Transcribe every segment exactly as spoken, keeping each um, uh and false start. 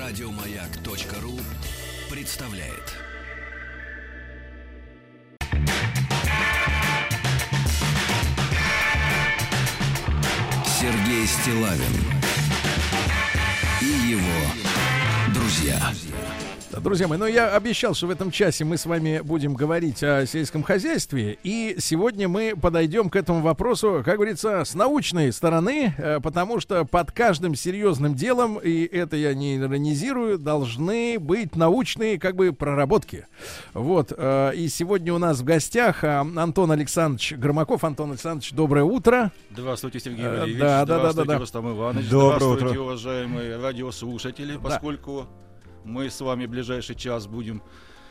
Радиомаяк.ру представляет. Сергей Стиллавин и его друзья. Друзья мои, ну я обещал, что в этом часе мы с вами будем говорить о сельском хозяйстве, и сегодня мы подойдем к этому вопросу, как говорится, с научной стороны, потому что под каждым серьезным делом, и это я не иронизирую, должны быть научные как бы проработки. Вот, и сегодня у нас в гостях Антон Александрович Громаков. Антон Александрович, доброе утро. Здравствуйте, Сергей Валерьевич. Да, да, Здравствуйте, да, да, Рустам Иванович. Доброе Здравствуйте, утро, уважаемые радиослушатели, поскольку мы с вами в ближайший час будем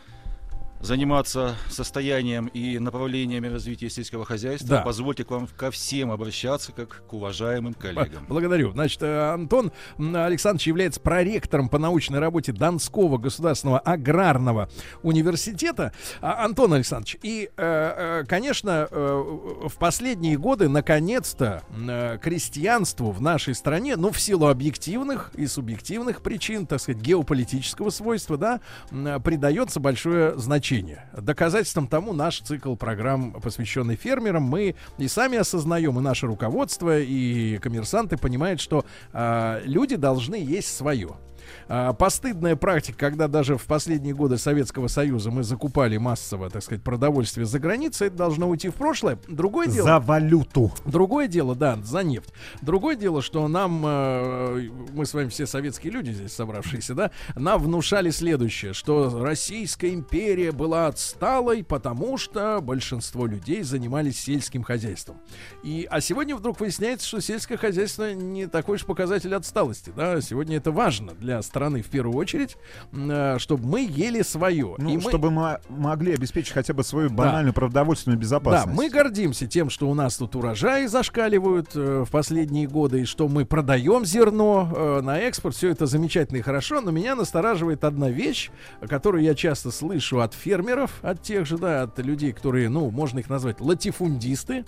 заниматься состоянием и направлениями развития сельского хозяйства. Да. Позвольте к вам ко всем обращаться как к уважаемым коллегам. Благодарю. Значит, Антон Александрович является проректором по научной работе Донского государственного аграрного университета. Антон Александрович, и, конечно, в последние годы, наконец-то, крестьянству в нашей стране, ну, в силу объективных и субъективных причин, так сказать, геополитического свойства, да, придается большое значение. Доказательством тому наш цикл программ, посвященный фермерам. Мы и сами осознаем, и наше руководство, и коммерсанты понимают, что э, люди должны есть свое. А, постыдная практика, когда даже в последние годы Советского Союза мы закупали массово, так сказать, продовольствие за границей, это должно уйти в прошлое. Другое дело... За валюту. Другое дело, да, за нефть. Другое дело, что нам, э, мы с вами все советские люди здесь собравшиеся, да, нам внушали следующее, что Российская империя была отсталой, потому что большинство людей занимались сельским хозяйством. И, а сегодня вдруг выясняется, что сельское хозяйство не такой уж показатель отсталости, да, сегодня это важно для страны в первую очередь, чтобы мы ели свое. Ну, и чтобы мы могли обеспечить хотя бы свою банальную да. продовольственную безопасность. Да, мы гордимся тем, что у нас тут урожаи зашкаливают э, в последние годы, и что мы продаем зерно э, на экспорт. Все это замечательно и хорошо, но меня настораживает одна вещь, которую я часто слышу от фермеров, от тех же, да, от людей, которые, ну, можно их назвать латифундисты.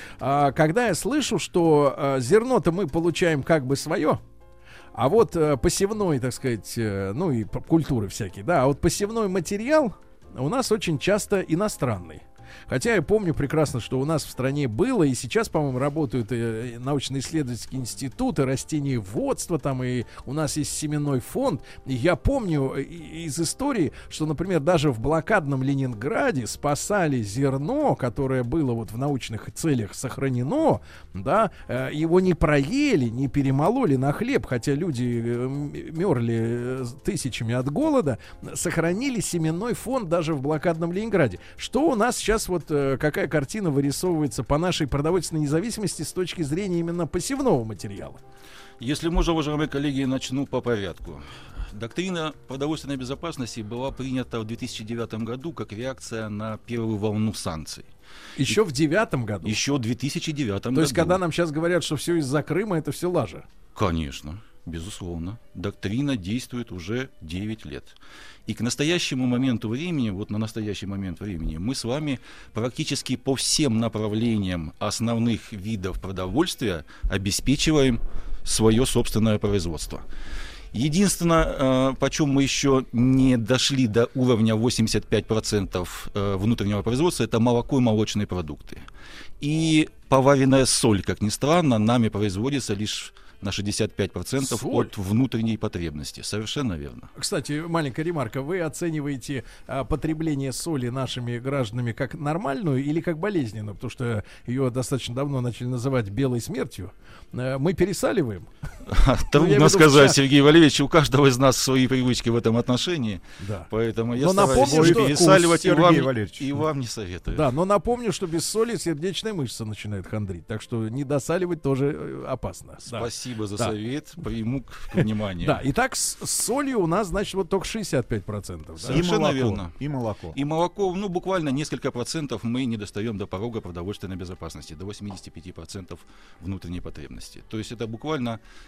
А, когда я слышу, что э, зерно-то мы получаем как бы свое, а вот э, посевной, так сказать, э, ну и культуры всякие, да, а вот посевной материал у нас очень часто иностранный. Хотя я помню прекрасно, что у нас в стране было, и сейчас, по-моему, работают и научно-исследовательские институты, растениеводство, там, и у нас есть семенной фонд. И я помню из истории, что, например, даже в блокадном Ленинграде спасали зерно, которое было вот в научных целях сохранено, да, его не проели, не перемололи на хлеб, хотя люди мерли тысячами от голода, сохранили семенной фонд даже в блокадном Ленинграде. Что у нас сейчас вот какая картина вырисовывается по нашей продовольственной независимости с точки зрения именно посевного материала? Если можно, уважаемые коллеги, начну по порядку. Доктрина продовольственной безопасности была принята в две тысячи девятом году как реакция на первую волну санкций. Еще И, в девятом году? Еще в две тысячи девятом году. То есть, когда нам сейчас говорят, что все из-за Крыма, это все лажа? Конечно, безусловно. Доктрина действует уже девять лет. И к настоящему моменту времени, вот на настоящий момент времени, мы с вами практически по всем направлениям основных видов продовольствия обеспечиваем свое собственное производство. Единственное, почему мы еще не дошли до уровня восемьдесят пять процентов внутреннего производства, это молоко и молочные продукты. И поваренная соль, как ни странно, нами производится лишь на шестьдесят пять процентов от внутренней потребности. Совершенно верно. Кстати, маленькая ремарка. Вы оцениваете а, потребление соли нашими гражданами как нормальную или как болезненную? Потому что ее достаточно давно начали называть белой смертью. А, мы пересаливаем? Трудно сказать, Сергей Валерьевич. У каждого из нас свои привычки в этом отношении. Да. Поэтому я но стараюсь напомню, пересаливать и вам, Валерьевич. и вам не советую. Да, но напомню, что без соли сердечная мышца начинает хандрить. Так что не досаливать тоже опасно. Спасибо. Спасибо за да. совет, приму к вниманию. Да, итак, с, с солью у нас, значит, вот только шестьдесят пять процентов. Да? И молоко. Верно. И молоко. И молоко, ну, буквально несколько процентов мы не достаем до порога продовольственной безопасности, до восемьдесят пять процентов внутренней потребности. То есть это буквально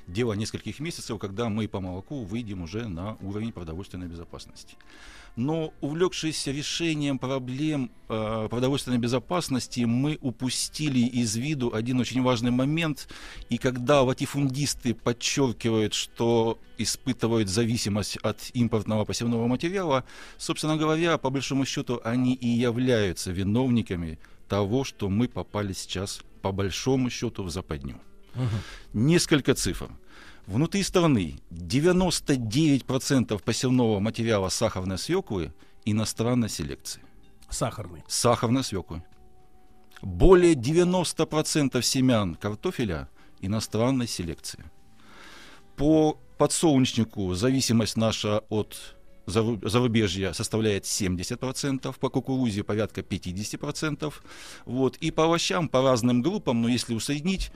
дело нескольких месяцев, когда мы по молоку выйдем уже на уровень продовольственной безопасности. Но, увлекшись решением проблем э, продовольственной безопасности, мы упустили из виду один очень важный момент. И когда латифундисты подчеркивают, что испытывают зависимость от импортного посевного материала, собственно говоря, по большому счету, они и являются виновниками того, что мы попали сейчас, по большому счету, в западню. Угу. Несколько цифр. Внутри страны девяносто девять процентов посевного материала сахарной свеклы иностранной селекции. Сахарной. Сахарной свеклы. Более девяносто процентов семян картофеля иностранной селекции. По подсолнечнику зависимость наша от зарубежья составляет семьдесят процентов, по кукурузе порядка пятьдесят процентов. Вот. И по овощам, по разным группам, но если усреднить,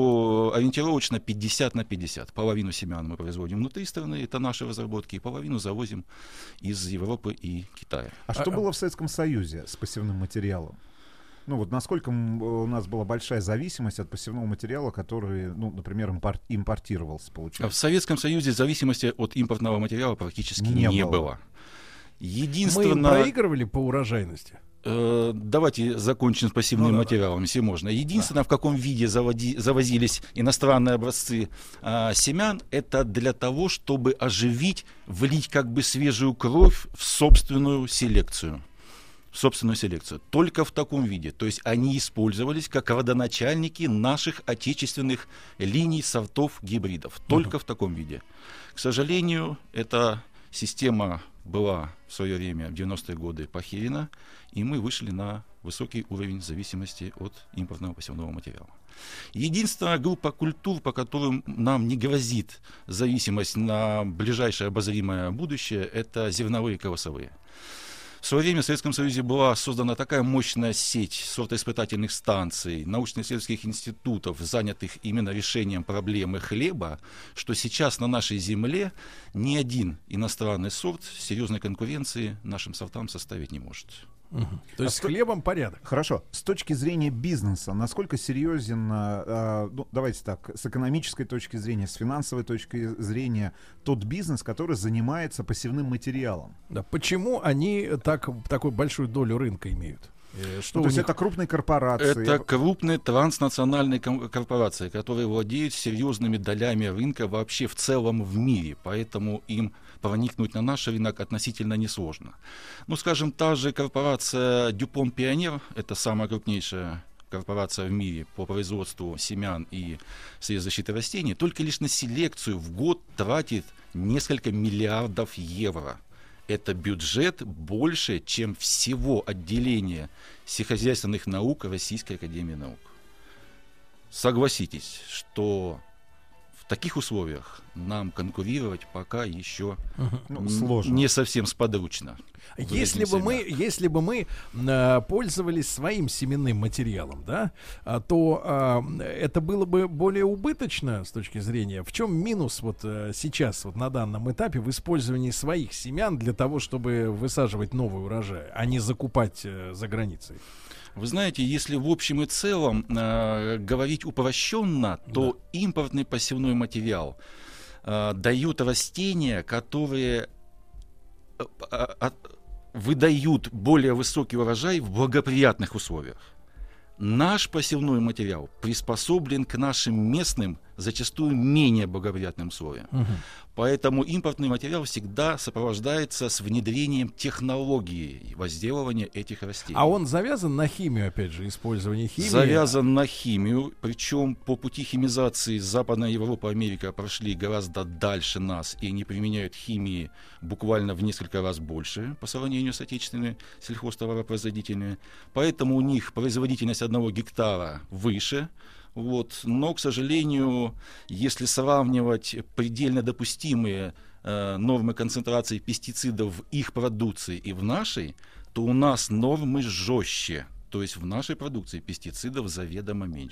то ориентировочно пятьдесят на пятьдесят. Половину семян мы производим внутри страны, это наши разработки, и половину завозим из Европы и Китая. А что было в Советском Союзе с посевным материалом? Ну вот насколько у нас была большая зависимость от посевного материала, который, ну, например, импорт, импортировался, получается? В Советском Союзе зависимости от импортного материала практически не, не было. было. Единственно... Мы проигрывали по урожайности? Э, давайте закончим с посевным ну, материалом, да, если можно. Единственное, да. в каком виде заводи, завозились иностранные образцы э, семян, это для того, чтобы оживить, влить как бы свежую кровь в собственную селекцию. собственную селекцию. Только в таком виде. То есть они использовались как родоначальники наших отечественных линий, сортов, гибридов. Только uh-huh. в таком виде. К сожалению, эта система была в свое время, в девяностые годы, похерена, и мы вышли на высокий уровень зависимости от импортного посевного материала. Единственная группа культур, по которым нам не грозит зависимость на ближайшее обозримое будущее, это зерновые колосовые. В свое время в Советском Союзе была создана такая мощная сеть сортоиспытательных станций, научно-исследовательских институтов, занятых именно решением проблемы хлеба, что сейчас на нашей земле ни один иностранный сорт серьезной конкуренции нашим сортам составить не может. Угу. То есть а с хлебом порядок. Хорошо. С точки зрения бизнеса, насколько серьезен, э, ну, давайте так, с экономической точки зрения, с финансовой точки зрения, тот бизнес, который занимается посевным материалом? Да, почему они так, такую большую долю рынка имеют? Что ну, то есть них? Это крупные корпорации? Это крупные транснациональные корпорации, которые владеют серьезными долями рынка вообще в целом в мире, поэтому им проникнуть на наш рынок относительно несложно. Ну, скажем, та же корпорация DuPont Pioneer, это самая крупнейшая корпорация в мире по производству семян и средств защиты растений, только лишь на селекцию в год тратит несколько миллиардов евро. Это бюджет больше, чем всего отделения сельскохозяйственных наук Российской академии наук. Согласитесь, что в таких условиях нам конкурировать пока еще ну, сложно. Не совсем сподручно. Если бы, мы, если бы мы э, пользовались своим семенным материалом, да, то э, это было бы более убыточно с точки зрения. В чем минус вот э, сейчас, вот на данном этапе, в использовании своих семян для того, чтобы высаживать новый урожай, а не закупать э, за границей? Вы знаете, если в общем и целом э, говорить упрощенно, то да. импортный посевной материал э, дают растения, которые э, э, выдают более высокий урожай в благоприятных условиях. Наш посевной материал приспособлен к нашим местным, зачастую менее благоприятным условиям. Угу. Поэтому импортный материал всегда сопровождается с внедрением технологии возделывания этих растений. А он завязан на химию, опять же, использование химии? Завязан на химию, причем по пути химизации Западная Европа, Америка прошли гораздо дальше нас, и они применяют химии буквально в несколько раз больше по сравнению с отечественными сельхозтоваропроизводителями. Поэтому у них производительность одного гектара выше. Вот. Но, к сожалению, если сравнивать предельно допустимые э, нормы концентрации пестицидов в их продукции и в нашей, то у нас нормы жестче. То есть в нашей продукции пестицидов заведомо меньше.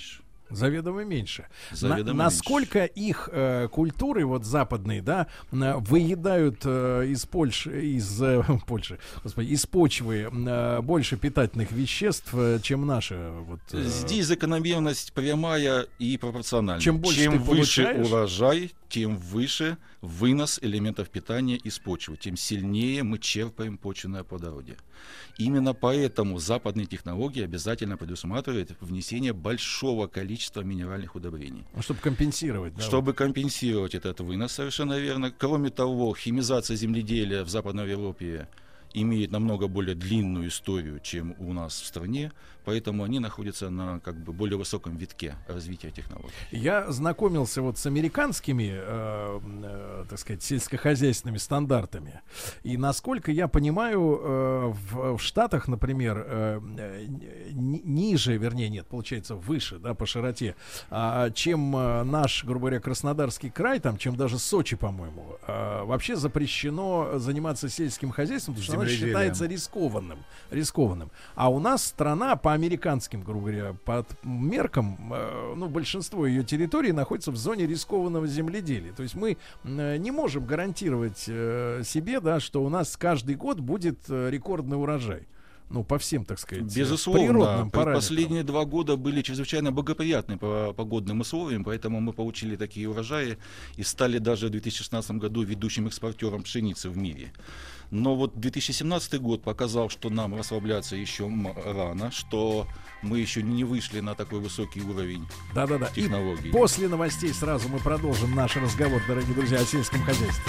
Заведомо меньше. Заведомо На, меньше. насколько их э, культуры, вот западные, да, э, выедают э, из Польши, из э, Польши, господи, из почвы э, больше питательных веществ, э, чем наши? Вот, э, Здесь закономерность прямая и пропорциональная. Чем больше Чем ты выше получаешь, урожай, тем выше вынос элементов питания из почвы, тем сильнее мы черпаем почвенное плодородие. Именно поэтому западные технологии обязательно предусматривают внесение большого количества минеральных удобрений. чтобы компенсировать. Да, Чтобы компенсировать этот вынос, совершенно верно. Кроме того, химизация земледелия в Западной Европе имеет намного более длинную историю, чем у нас в стране, поэтому они находятся на как бы более высоком витке развития технологий. Я знакомился вот с американскими, э, э, так сказать, сельскохозяйственными стандартами. И насколько я понимаю, э, в, в Штатах, например, э, ни, ниже, вернее, нет, получается выше, да, по широте, э, чем э, наш, грубо говоря, Краснодарский край, там, чем даже Сочи, по-моему, э, вообще запрещено заниматься сельским хозяйством, потому что оно считается рискованным, рискованным. А у нас страна по американским, грубо говоря, под меркам, э, ну, большинство ее территорий находится в зоне рискованного земледелия. То есть мы э, не можем гарантировать э, себе, да, что у нас каждый год будет э, рекордный урожай. Ну, по всем, так сказать, Безусловно, природным параметрам. последние два года были чрезвычайно благоприятны по погодным условиям, поэтому мы получили такие урожаи и стали даже в две тысячи шестнадцатом году ведущим экспортером пшеницы в мире. Но вот две тысячи семнадцатый год показал, что нам расслабляться еще рано, что мы еще не вышли на такой высокий уровень Да-да-да. технологий. И после новостей сразу мы продолжим наш разговор, дорогие друзья, о сельском хозяйстве.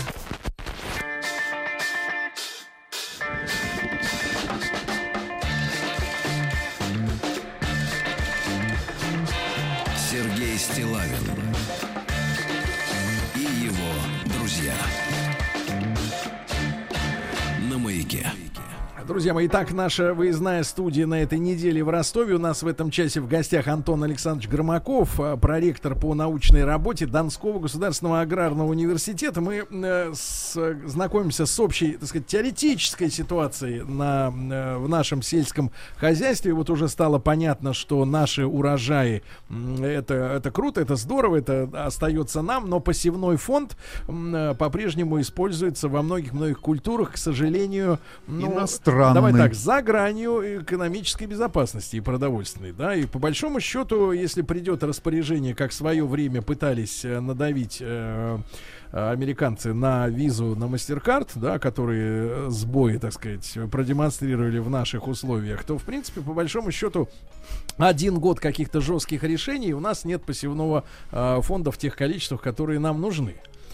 Сергей Стиллавин и его друзья на Маяке. Друзья мои, итак, наша выездная студия на этой неделе в Ростове. У нас в этом часе в гостях Антон Александрович Громаков, проректор по научной работе Донского государственного аграрного университета. Мы э, с, знакомимся с общей, так сказать, теоретической ситуацией на, э, в нашем сельском хозяйстве. Вот уже стало понятно, что наши урожаи э, это, это круто, это здорово, это остается нам, но посевной фонд э, по-прежнему используется во многих-многих культурах, к сожалению, ну, иностранный. давай так, за гранью экономической безопасности и продовольственной, да, и по большому счету, если придет распоряжение, как в свое время пытались э, надавить э, американцы на визу на MasterCard, да, которые сбои, так сказать, продемонстрировали в наших условиях, то, в принципе, по большому счету, один год каких-то жестких решений, у нас нет посевного э, фонда в тех количествах, которые нам нужны.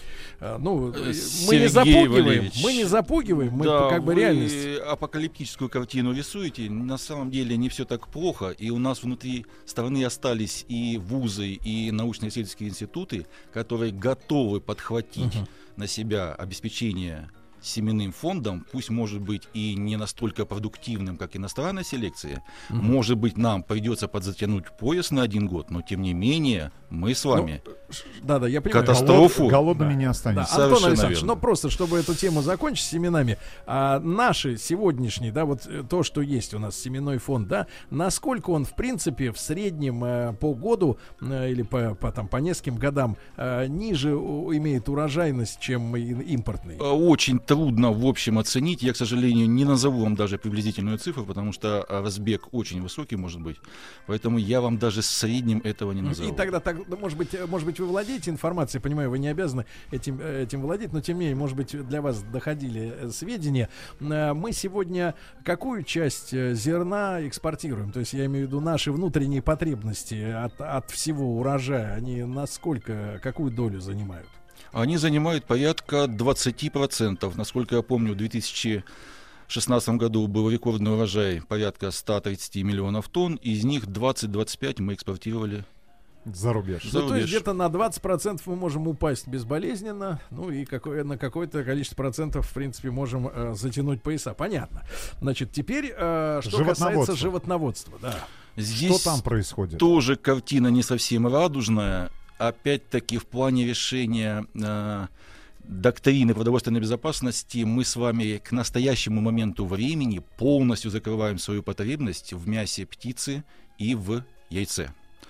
Ну, Сергей мы не запугиваем, Валерьевич, мы не запугиваем, мы да, как бы вы реальность. апокалиптическую картину рисуете. На самом деле не все так плохо, и у нас внутри страны остались и вузы, и научно-исследовательские институты, которые готовы подхватить uh-huh. на себя обеспечение семенным фондом, пусть может быть и не настолько продуктивным, как иностранная селекция, mm-hmm. может быть, нам придется подзатянуть пояс на один год, но тем не менее мы с вами ну, да, да, я понимаю. катастрофу Голод, голодными да. не останется. Да, Антон Александрович, но просто, чтобы эту тему закончить с семенами, а, наши сегодняшние, да, вот то, что есть у нас семенной фонд, да, насколько он, в принципе, в среднем а, по году а, или по, по, там, по нескольким годам а, ниже у, имеет урожайность, чем импортный? Очень трудно в общем оценить. Я, к сожалению, не назову вам даже приблизительную цифру, потому что разбег очень высокий может быть. Поэтому я вам даже в среднем этого не назову. И тогда, так, может быть, может быть, вы владеете информацией, понимаю, вы не обязаны этим, этим владеть, но тем не менее, может быть, для вас доходили сведения. Мы сегодня какую часть зерна экспортируем? То есть я имею в виду наши внутренние потребности от, от всего урожая, они насколько, какую долю занимают? Они занимают порядка двадцать процентов. Насколько я помню, в две тысячи шестнадцатом году был рекордный урожай порядка ста тридцати миллионов тонн. Из них двадцать-двадцать пять мы экспортировали за рубеж. За ну, то есть где-то на двадцать процентов мы можем упасть безболезненно, ну и какое, на какое-то количество процентов, в принципе, можем э, затянуть пояса. Понятно. Значит, теперь, э, что касается животноводства. Да. Здесь что там происходит? Тоже картина не совсем радужная. Опять-таки в плане решения э, доктрины продовольственной безопасности мы с вами к настоящему моменту времени полностью закрываем свою потребность в мясе птицы и в яйце.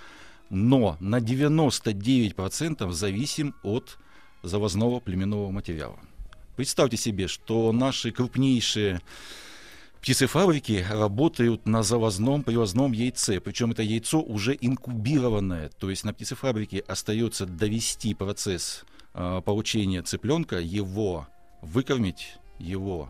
но на девяносто девять процентов зависим от завозного племенного материала. Представьте себе, что наши крупнейшие птицефабрики работают на завозном привозном яйце, причем это яйцо уже инкубированное, то есть на птицефабрике остается довести процесс э, получения цыпленка, его выкормить, его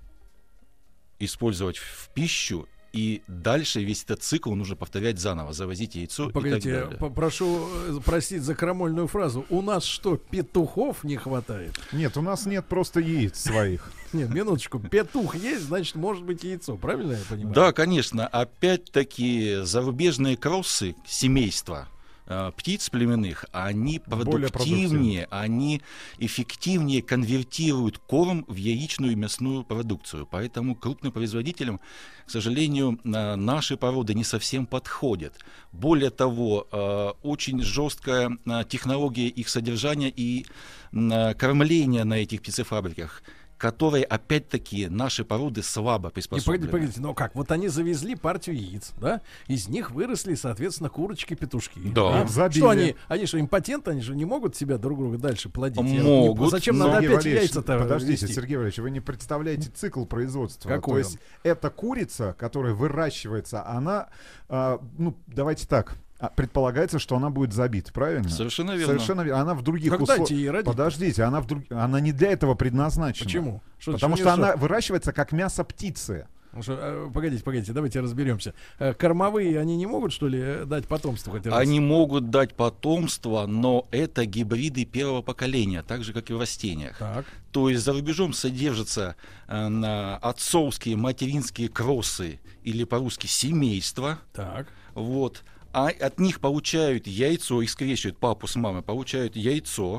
использовать в пищу, и дальше весь этот цикл нужно повторять заново, завозить яйцо. Погодите, и так далее. Прошу простить за крамольную фразу. У нас что, петухов не хватает? Нет, у нас нет просто яиц своих. Нет, минуточку. Петух есть, значит, может быть яйцо. Правильно я понимаю? Да, конечно. Опять-таки зарубежные кроссы семейства э, птиц племенных, они продуктивнее, они эффективнее конвертируют корм в яичную и мясную продукцию. Поэтому крупным производителям, к сожалению, э, наши породы не совсем подходят. Более того, э, очень жесткая э, технология их содержания и э, кормления на этих птицефабриках, которые, опять-таки, наши породы слабо приспособлены. И погодите, погодите, ну как, вот они завезли партию яиц, да? Из них выросли, соответственно, курочки-петушки. Да. А? Что они, они что, импотенты, они же не могут себя друг друга дальше плодить? Могут. Не, зачем надо Сергей опять Валерьевич, яйца-то подождите, вести? Сергей Валерьевич, вы не представляете цикл производства. Какой То есть он? эта курица, которая выращивается, она, а, ну, давайте так, а, предполагается, что она будет забита, правильно? Совершенно верно. Совершенно верно. Она в других Так дайте условиях. ей родить. Подождите, она, в друг... она не для этого предназначена. Почему? Что, Потому что что у неё она выращивается как мясо птицы. Что, э, погодите, погодите, давайте разберемся. Э, Кормовые, они не могут, что ли, э, дать потомство хоть раз? Они могут дать потомство, но это гибриды первого поколения, так же, как и в растениях. Так. То есть за рубежом содержатся э, на отцовские, материнские кроссы, или по-русски семейства. Так. Вот. А от них получают яйцо, их скрещивают папу с мамой, получают яйцо.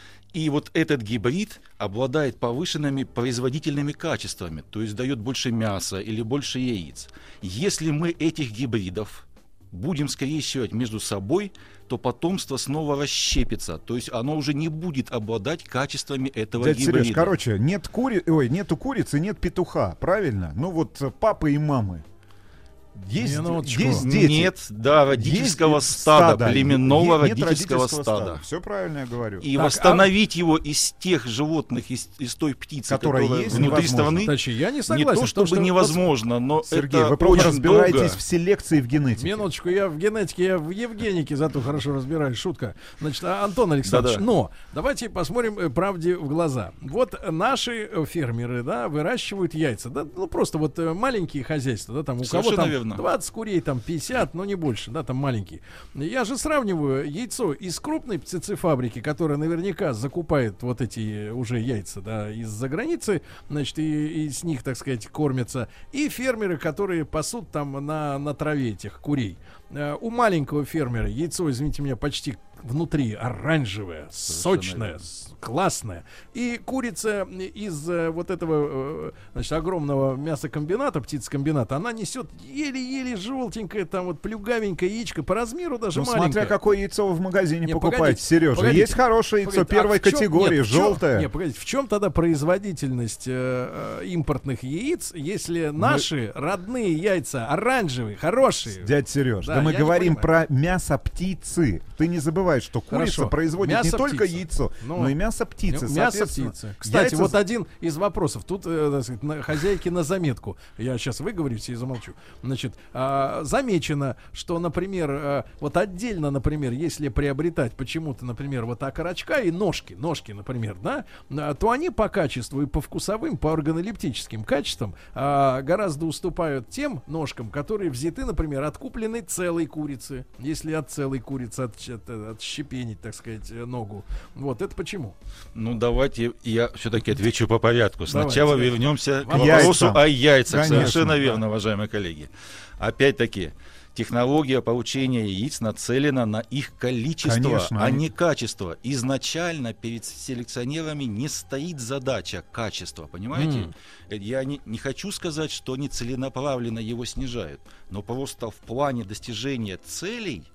И вот этот гибрид обладает повышенными производительными качествами, то есть дает больше мяса или больше яиц. Если мы этих гибридов будем скрещивать между собой, то потомство снова расщепится, то есть оно уже не будет обладать качествами этого Дядя гибрида. Сереж, короче, нет кури... Ой, нету курицы, нет петуха, правильно? Ну вот э, папы и мамы. Есть, Минуточку. есть дети. Нет, да, родительского Есть стада, стада, племенного нет родительского стада. Все правильно я говорю. И Так, восстановить его из тех животных, из, из той птицы, Которая которая есть, внутри невозможно. страны, Значит, я не не согласен. то потому чтобы что- невозможно, но Сергей, это вы плохо очень разбираетесь долго. в селекции и в генетике. Минуточку, я в генетике, я в Евгенике зато хорошо разбираюсь. Шутка. Значит, а, Антон Александрович, Да-да. но давайте посмотрим э, правде в глаза. Вот наши э, фермеры, да, выращивают яйца. Да, ну, просто вот э, маленькие хозяйства, да, там у кого Совершенно там верно. двадцать курей, там пятьдесят, но не больше, да, там маленькие. Я же сравниваю яйцо из крупной птицефабрики, которая наверняка закупает вот эти уже яйца, да, из-за границы, значит, и, и с них, так сказать, кормятся, и фермеры, которые пасут там на, на траве этих курей. Э, у маленького фермера яйцо, извините меня, почти внутри оранжевое, сочное, верно. с- классное. И курица из э, вот этого, э, значит, огромного мясокомбината, птицекомбината, она несет еле-еле желтенькое, там вот плюгавенькое яичко, по размеру даже Ну, маленькое. смотря какое яйцо вы в магазине Не, покупаете, погодите, Сережа. погодите, Есть хорошее яйцо Погодите, а первой в чём- категории, нет, в чём- желтое. Не, погодите, в чем тогда производительность э, э, импортных яиц, если наши родные яйца оранжевые, хорошие? Дядя Сереж, Да, да, мы я не говорим понимаю. про мясо птицы. Ты не забывай, что курица Хорошо. производит Мясо не только птицы. яйцо, Ну, но и мясо птицы. Мясо Соответственно, птицы. Кстати, яйца- вот один из вопросов. Тут, э, так сказать, на- хозяйки на заметку. Я сейчас выговорюсь и замолчу. Значит, а, замечено, что, например, а, вот отдельно, например, если приобретать почему-то, например, вот окорочка и ножки, ножки, например, да, а, то они по качеству и по вкусовым, по органолептическим качествам а, гораздо уступают тем ножкам, которые взяты, например, от купленной целой курицы. Если от целой курицы от, от- отщепенить, так сказать, э, ногу. Вот это почему? Ну, давайте я все-таки отвечу по порядку. Сначала Давайте. вернемся к Яйца. вопросу о яйцах. Конечно, Совершенно да. верно, уважаемые коллеги. Опять-таки, технология получения яиц нацелена на их количество, Конечно, а они- не качество. Изначально перед селекционерами не стоит задача качества, понимаете? М. Э, Я не, не хочу сказать, что они целенаправленно его снижают, но просто в плане достижения целей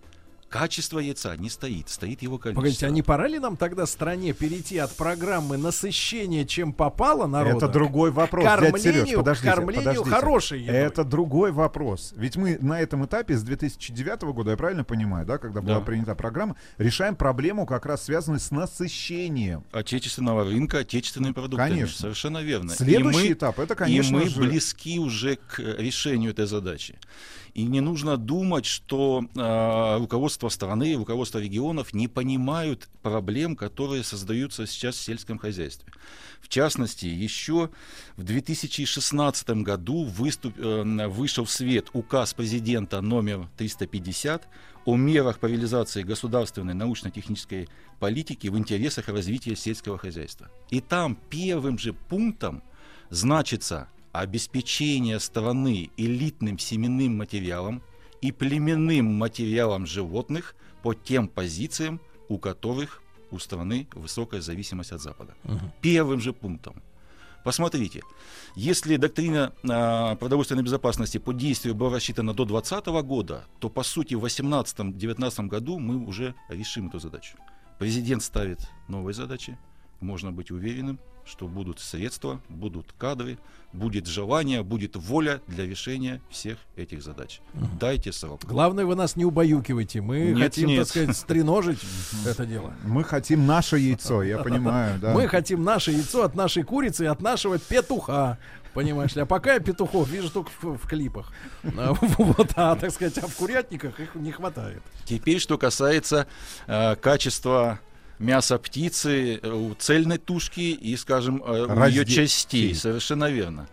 Качество яйца не стоит, стоит его количество. Погодите, а не пора ли нам тогда стране перейти от программы насыщения, чем попало народа? Это другой вопрос, кормлению, дядя Сереж, подождите, к кормлению подождите. хорошей едой. Это другой вопрос. Ведь мы на этом этапе с две тысячи девятого года, я правильно понимаю, да, когда была Да. принята программа, решаем проблему, как раз связанную с насыщением. Отечественного рынка, отечественными продуктами. Конечно. Совершенно верно. Следующий И мы, этап, это, конечно и мы же... близки уже к решению этой задачи. И не нужно думать, что э, руководство страны, руководство регионов не понимают проблем, которые создаются сейчас в сельском хозяйстве. В частности, еще в две тысячи шестнадцатом году выступ, э, вышел в свет указ президента номер триста пятьдесят о мерах по реализации государственной научно-технической политики в интересах развития сельского хозяйства. И там первым же пунктом значится обеспечение страны элитным семенным материалом и племенным материалом животных по тем позициям, у которых у страны высокая зависимость от Запада. Uh-huh. Первым же пунктом. Посмотрите, если доктрина э, продовольственной безопасности по действию была рассчитана до двадцатого года, то по сути в восемнадцатом-девятнадцатом году мы уже решим эту задачу. Президент ставит новые задачи, можно быть уверенным, что будут средства, будут кадры, будет желание, будет воля для решения всех этих задач. Угу. Дайте срок. Главное, вы нас не убаюкивайте. Мы нет, хотим, нет. так сказать, стреножить это дело. Мы хотим наше яйцо, я понимаю, да. Мы хотим наше яйцо от нашей курицы и от нашего петуха. Понимаешь ли? А пока я петухов вижу только в, в клипах. Вот, а, так сказать, а в курятниках их не хватает. Теперь, что касается э, качества мяса птицы, у цельной тушки и, скажем, у ее частей. Совершенно верно.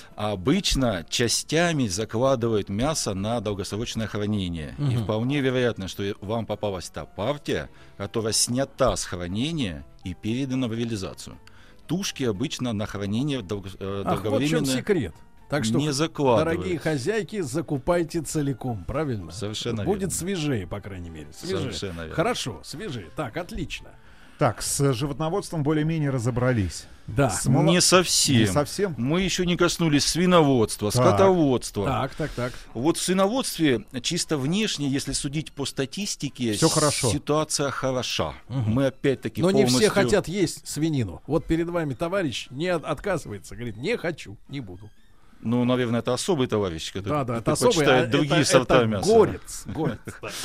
Обычно частями закладывают мясо на долгосрочное хранение. Угу. И вполне вероятно, что вам попалась та партия, которая снята с хранения и передана в реализацию. Тушки обычно на хранение долго, Ах, долговременное вот в чем секрет. Так что, не закладывают. Дорогие хозяйки, закупайте целиком, правильно? Совершенно Будет верно. Свежее, по крайней мере. Свежее. Совершенно верно. Хорошо, свежее. Так, отлично. Так, с животноводством более-менее разобрались. Да. С мало... Не совсем. Не совсем. Мы еще не коснулись свиноводства, так. скотоводства. Так, так, так. Вот в свиноводстве чисто внешне, если судить по статистике, все хорошо. Ситуация хороша. Угу. Мы опять-таки Но полностью... не все хотят есть свинину. Вот перед вами товарищ не от- отказывается, говорит, не хочу, не буду. Ну, наверное, это особый товарищ, который да, да, это особый, предпочитает а другие это, сорта это мяса. Горец, горец.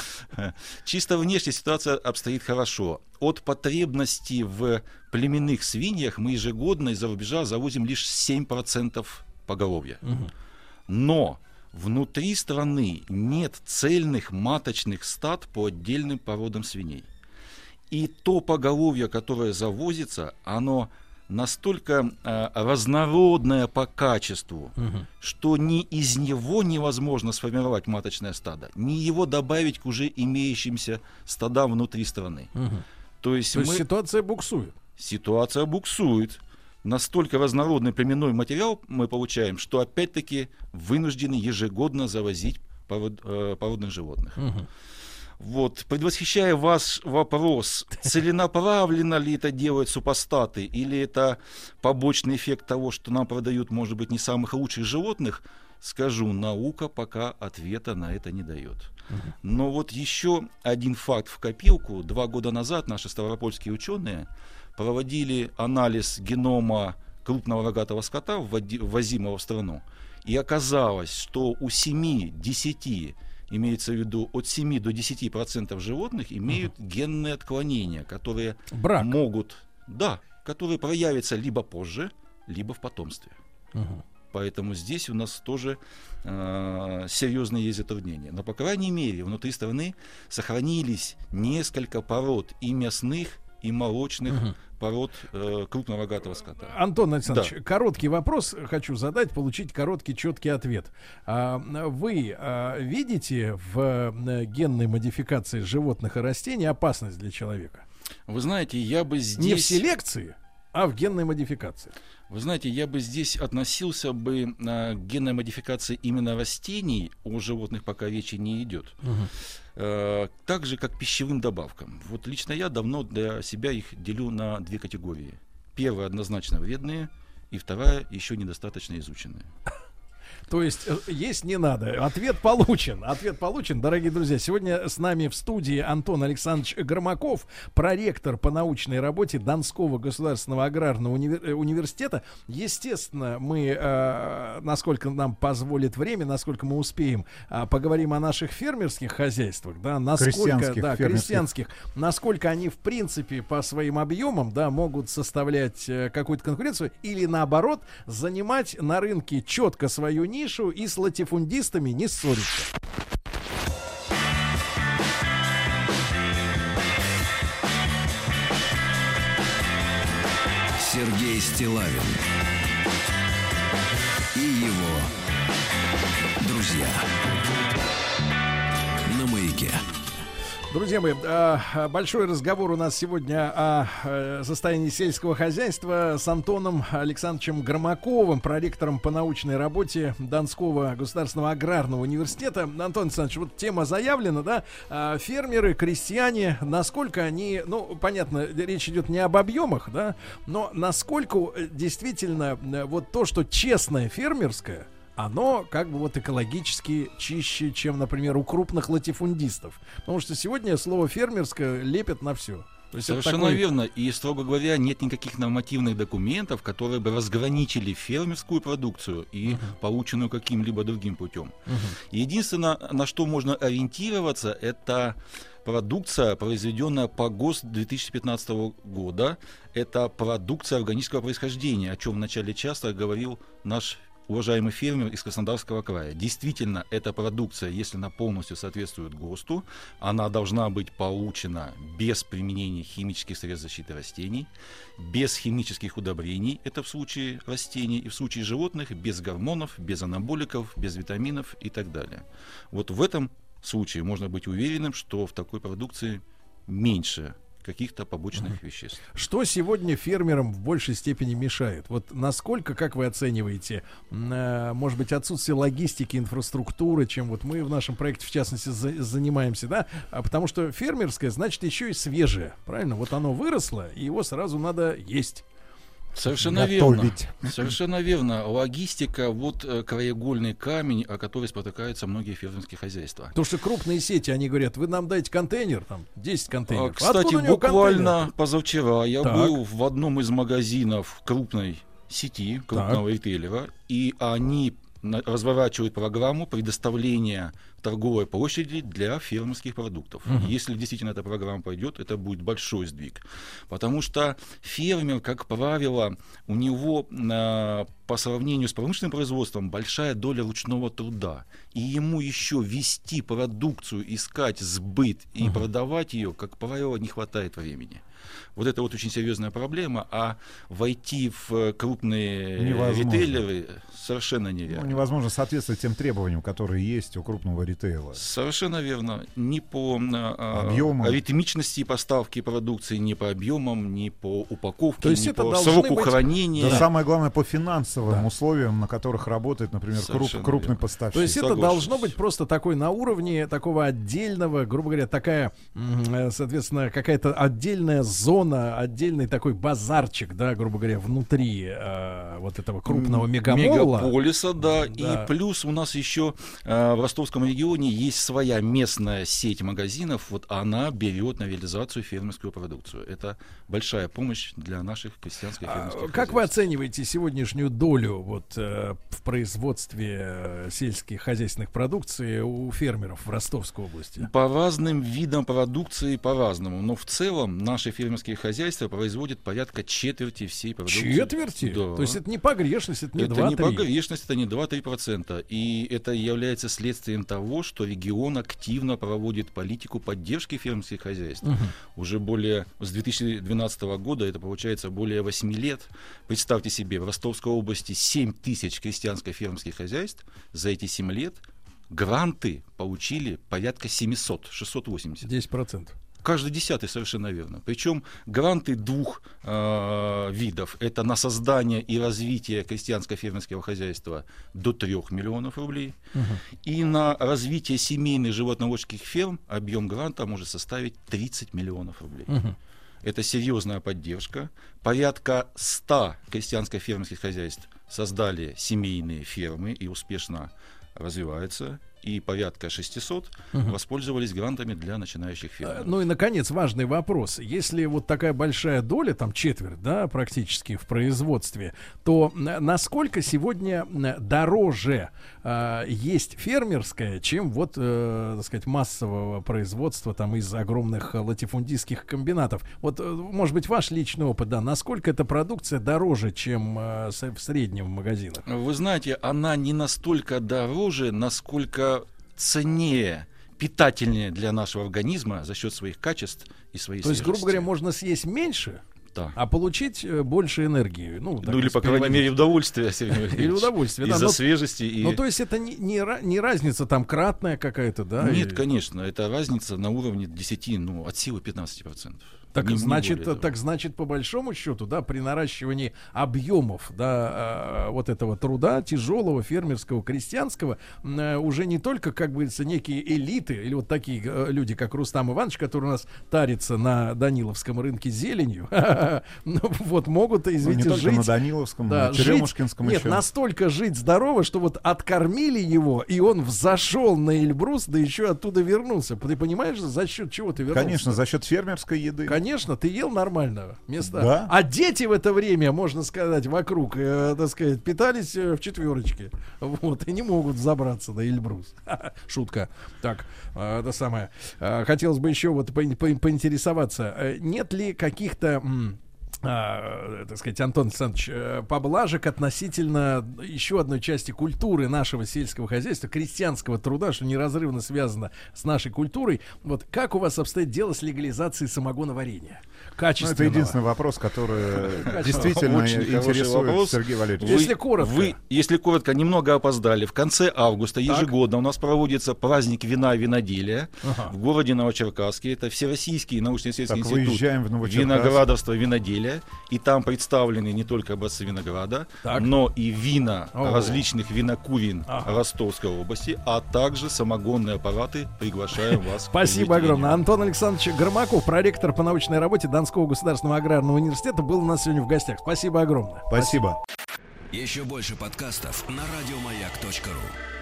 Чисто внешне ситуация обстоит хорошо. От потребностей в племенных свиньях мы ежегодно из-за рубежа завозим лишь семь процентов поголовья. Угу. Но внутри страны нет цельных маточных стад по отдельным породам свиней. И то поголовье, которое завозится, оно настолько э, разнородное по качеству, угу. что ни из него невозможно сформировать маточное стадо, ни его добавить к уже имеющимся стадам внутри страны. Угу. То есть, То мы... есть ситуация буксует. Ситуация буксует. Настолько разнородный племенной материал мы получаем, что опять-таки вынуждены ежегодно завозить пород, э, породных животных. Угу. Вот, предвосхищая ваш вопрос, целенаправленно ли это делают супостаты, или это побочный эффект того, что нам продают, может быть, не самых лучших животных, скажу, наука пока ответа на это не дает. Uh-huh. Но вот еще один факт в копилку. Два года назад наши ставропольские ученые проводили анализ генома крупного рогатого скота, ввозимого в страну, и оказалось, что у семи-десяти имеется в виду от семи до десяти процентов животных имеют uh-huh. генные отклонения, которые Брак. могут, да, которые проявятся либо позже, либо в потомстве. Uh-huh. Поэтому здесь у нас тоже э, серьезные есть затруднения. Но, по крайней мере, внутри страны сохранились несколько пород и мясных, и молочных uh-huh. пород э, крупного рогатого скота. Антон Александрович, да. короткий вопрос хочу задать, получить короткий, четкий ответ. А, вы а, видите в а, генной модификации животных и растений опасность для человека? Вы знаете, я бы здесь... Не в селекции, а в генной модификации. Вы знаете, я бы здесь относился бы а, к генной модификации именно растений, у животных пока речи не идет. Угу. А, так же, как пищевым добавкам. Вот лично я давно для себя их делю на две категории. Первая однозначно вредные, и вторая еще недостаточно изученная. То есть э, есть не надо. Ответ получен. Ответ получен, дорогие друзья. Сегодня с нами в студии Антон Александрович Громаков, проректор по научной работе Донского государственного аграрного универ- университета. Естественно, мы, э, насколько нам позволит время, насколько мы успеем, э, поговорим о наших фермерских хозяйствах, да, насколько, крестьянских, да, фермерских. крестьянских, насколько они в принципе по своим объемам, да, могут составлять э, какую-то конкуренцию или наоборот занимать на рынке четко свою нишу и с латифундистами не ссориться. Сергей Стиллавин и его друзья на Маяке. Друзья мои, большой разговор у нас сегодня о состоянии сельского хозяйства с Антоном Александровичем Громаковым, проректором по научной работе Донского государственного аграрного университета. Антон Александрович, вот тема заявлена, да, фермеры, крестьяне, насколько они, ну, понятно, речь идет не об объемах, да, но насколько действительно вот то, что честное фермерское, оно как бы вот экологически чище, чем, например, у крупных латифундистов. Потому что сегодня слово фермерское лепят на все. То есть совершенно такой... верно. И, строго говоря, нет никаких нормативных документов, которые бы разграничили фермерскую продукцию и uh-huh. полученную каким-либо другим путем. Uh-huh. Единственное, на что можно ориентироваться, это продукция, произведенная по ГОСТ две тысячи пятнадцатого года. Это продукция органического происхождения, о чем вначале часто говорил наш уважаемый фермер из Краснодарского края. Действительно, эта продукция, если она полностью соответствует ГОСТу, она должна быть получена без применения химических средств защиты растений, без химических удобрений, это в случае растений, и в случае животных без гормонов, без анаболиков, без витаминов и так далее. Вот в этом случае можно быть уверенным, что в такой продукции меньше каких-то побочных uh-huh. веществ. Что сегодня фермерам в большей степени мешает? Вот насколько, как вы оцениваете, э, может быть, отсутствие логистики, инфраструктуры, чем вот мы в нашем проекте, в частности, за- занимаемся, да? А потому что фермерское, значит, еще и свежее, правильно? Вот оно выросло, и его сразу надо есть. Совершенно готовить. верно. Совершенно верно. Логистика, вот э, краеугольный камень, о который спотыкаются многие фермерские хозяйства. Потому что крупные сети, они говорят, вы нам дайте контейнер, там, десять контейнеров. А, кстати, Откуда у него буквально контейнер? позавчера я Так. был в одном из магазинов крупной сети, крупного Так. ритейлера, и они на- разворачивают программу предоставления торговой площади для фермерских продуктов. Мгм. Если действительно эта программа пойдет, это будет большой сдвиг. Потому что фермер, как правило, у него а, по сравнению с промышленным производством большая доля ручного труда. И ему еще вести продукцию, искать сбыт и Мгм. продавать ее, как правило, не хватает времени. Вот это вот очень серьезная проблема, а войти в крупные Невозможно. ритейлеры совершенно Ну, нереально. невозможно соответствовать тем требованиям, которые есть у крупного ритейла. Совершенно верно. Ни по а, Объемам. ритмичности поставки продукции, ни по объемам, ни по упаковке, То есть ни это по должны сроку быть- хранения. Да, самое главное по финансовым Да. условиям, на которых работает, например, круп- Совершенно крупный верно. поставщик. То есть это Соглашусь. должно быть просто такой на уровне такого отдельного, грубо говоря, такая, м, э, соответственно, какая-то отдельная зона, отдельный такой базарчик, да, грубо говоря, внутри э, вот этого крупного М, мегамола. Мегаполиса, да. Да. И плюс у нас еще э, в Ростовском регионе есть своя местная сеть магазинов. Вот она берет на реализацию фермерскую продукцию. Это большая помощь для наших крестьянских А, фермерских Как вы хозяйств. оцениваете сегодняшнюю долю вот, э, в производстве э, сельских хозяйственных продукций у фермеров в Ростовской области? По разным видам продукции по-разному. Но в целом наши фермерские хозяйства производят порядка четверти всей продукции. Четверти? Да. То есть это не погрешность, это не Это не два-три. погрешность, это не два-три процента. И это является следствием того, что регион активно проводит политику поддержки фермерских хозяйств. Мгм. Уже более, с две тысячи двенадцатого года, это получается более восьми лет. Представьте себе, в Ростовской области семь тысяч крестьянско-фермерских хозяйств. За эти семь лет гранты получили порядка семьсот, шестьсот восемьдесят. десять процентов. Каждый десятый, совершенно верно. Причем гранты двух э, видов. Это на создание и развитие крестьянско-фермерского хозяйства до трех миллионов рублей. Мгм. И на развитие семейных животноводческих ферм объем гранта может составить тридцать миллионов рублей. Мгм. Это серьезная поддержка. Порядка ста крестьянско-фермерских хозяйств создали семейные фермы и успешно развиваются, и порядка шестисот Мгм. воспользовались грантами для начинающих Э, фермеров. Ну и, наконец, важный вопрос. Если вот такая большая доля, там четверть, да, практически в производстве, то м, насколько сегодня м, дороже э, есть фермерское, чем вот, э, так сказать, массового производства там из огромных э, латифундистских комбинатов? Вот, э, может быть, ваш личный опыт, да, насколько эта продукция дороже, чем э, с- в среднем в магазинах? Вы знаете, она не настолько дороже, насколько ценнее, питательнее для нашего организма за счет своих качеств и своей То есть, грубо свежести. говоря, можно съесть меньше, Да. а получить э, больше энергии. Ну, так, Ну или, если по крайней переводить. мере, удовольствие, Сергей Валерьевич. Или удовольствие, да, Из-за но- свежести и... Ну, то есть это не, не, ра- не разница там кратная какая-то, да? Нет, И- конечно, это разница на уровне десяти, ну, от силы пятнадцати процентов. Так Не- не значит, более того. так значит, по большому счету, да, при наращивании объемов, да, а, вот этого труда тяжелого, фермерского, крестьянского, м, а, уже не только, как говорится, некие элиты или вот такие э, люди, как Рустам Иванович, который у нас тарится на Даниловском рынке зеленью, ну, вот могут, Ну, не извините, только жить. на Даниловском, Да, на жить- Черемушкинском Нет, еще. настолько жить здорово, что вот откормили его, и он взошел на Эльбрус, да еще оттуда вернулся. Ты понимаешь, за счет чего ты вернулся? Конечно, за счет фермерской еды. Конечно, ты ел нормально места. Да. А дети в это время, можно сказать, вокруг, э, так сказать, питались э, в четверочке. Вот, и не могут забраться на Эльбрус. Шутка. Так, э, это самое. Э, хотелось бы еще вот по- по- поинтересоваться, э, нет ли каких-то... м, а, так сказать, Антон Александрович, э, поблажек относительно еще одной части культуры нашего сельского хозяйства, крестьянского труда, что неразрывно связано с нашей культурой. Вот как у вас обстоит дело с легализацией самогоноварения? Ну, Качественного. это единственный вопрос, который Качество. действительно Очень хороший интересует вопрос. Сергея Валерьевича. Если коротко. Вы, если коротко, немного опоздали. В конце августа ежегодно у нас проводится праздник вина и виноделия Ага. в городе Новочеркасске. Это Всероссийский научно-исследовательский Так, институт выезжаем в Новочеркасск. виноградарства и виноделия. И там представлены не только образцы винограда, Так. но и вина О. различных винокурен Ага. Ростовской области, а также самогонные аппараты. Приглашаем вас. к Спасибо приобретению. огромное. Антон Александрович Громаков, проректор по научной работе Донского государственного аграрного университета, был у нас сегодня в гостях. Спасибо огромное. Спасибо. Еще больше подкастов на радиомаяк точка ру.